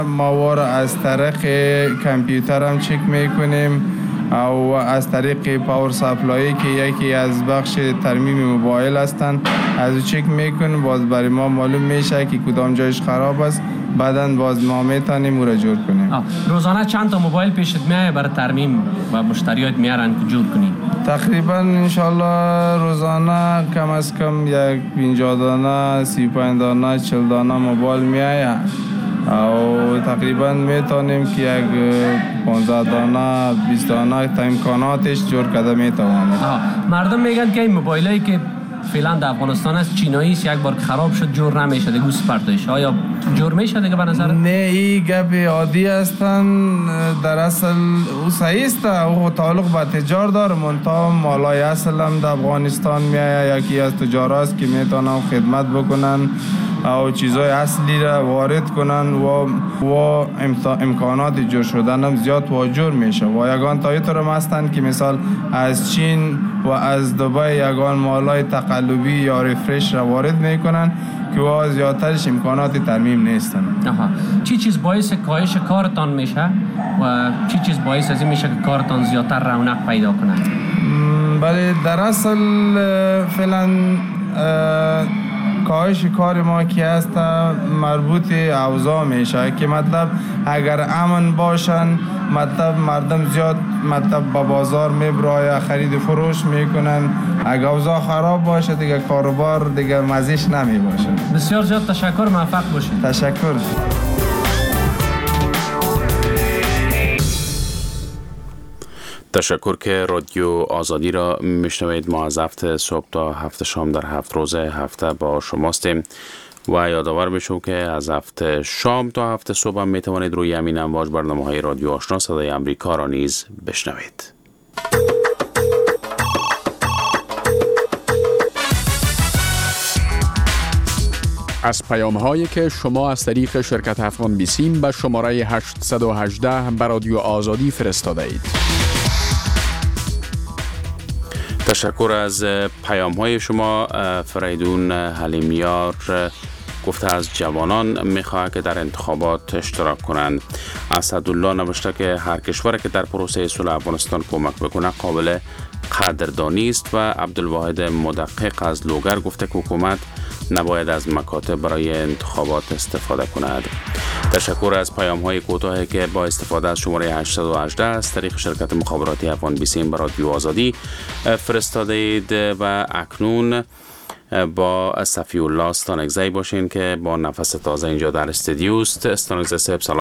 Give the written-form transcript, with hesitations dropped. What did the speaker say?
ما را از طریق کامپیوتر هم چک میکنیم او از طریق پاور سپلای که یکی از بخش ترمیم موبایل هستند از چک میکنیم، باز برای ما معلوم میشه که کدام جایش خراب است، بعداً باز ما میتونیم او را جور کنیم. روزانه چند تا موبایل پیشت میاد برای ترمیم و مشتریات میارن که جور کنی؟ تقریبا انشالله روزانه کم از کم یک 50 دانه 35 دانه 40 دانه موبایل میآید او تقریبا میتونیم که یک 15 دانه 20 دانه تا امکاناتش جور کرده میتوانیم. مردم میگن که این موبایلایی که فعلا در افغانستان است چینایی است، یک بار که خراب شد جور نمیشه دیگه سپرتش، آیا جور میشه دیگه به نظر؟ نه این گپ عادی هستن، در اصل او صحیح است، او تعلق به تجار داره، منتها مالای اصل هم در افغانستان میآید، یکی از تجار است که میتونن خدمت بکنن او چیزای اصلی را وارد کنن و امکانات جور شدن هم زیاد و جور میشه و یگان تایتر هم هستن که مثال از چین و از دبی یگان مالای تقلبی یا ریفرش را وارد میکنن که و زیادترش امکانات ترمیم نیستن. چی چیز باعث کاهش کارتان میشه و چی چیز باعث از این میشه که کارتان زیادتر رونق پیدا کنه؟ بله در اصل فعلا کاهش کار ما که هست مربوط اوضاع میشه که مطلب اگر امن باشن مطلب مردم زیاد مطلب با بازار میبرای خرید فروش میکنن، اگر اوضاع خراب باشه دیگه کاروبار دیگه مزیش نمی باشه. بسیار زیاد تشکر، موفق باشید. تشکر. تشکر که رادیو آزادی را میشنوید. ما از 7 صبح تا 7 شام در 7 روز هفته با شماستیم و یادآور بشو که از 7 شام تا 7 صبح هم میتوانید روی همین امواج برنامه های رادیو آشنا صدای امریکا را نیز بشنوید. از پیام هایی که شما از طریق شرکت افغان بیسیم به شماره 818 به رادیو آزادی فرستاده اید. تشکر از پیام های شما. فریدون حلیمیار گفته از جوانان میخواهد که در انتخابات اشتراک کنند. اسدالله نوشته که هر کشوری که در پروسه صلح افغانستان کمک بکنه قابل قدردانی است و عبدالواحد مدقق از لوگر گفته که حکومت نباید از مکاتب برای انتخابات استفاده کند. تشکر از پیام های کوتاهی که با استفاده از شماره 818 از طریق شرکت مخابراتی افغان بیسیم به رادیو آزادی فرستاده اید و اکنون با صفی الله استانکزی باشین که با نفس تازه اینجا در استودیو است. استانکزی صاحب سلام.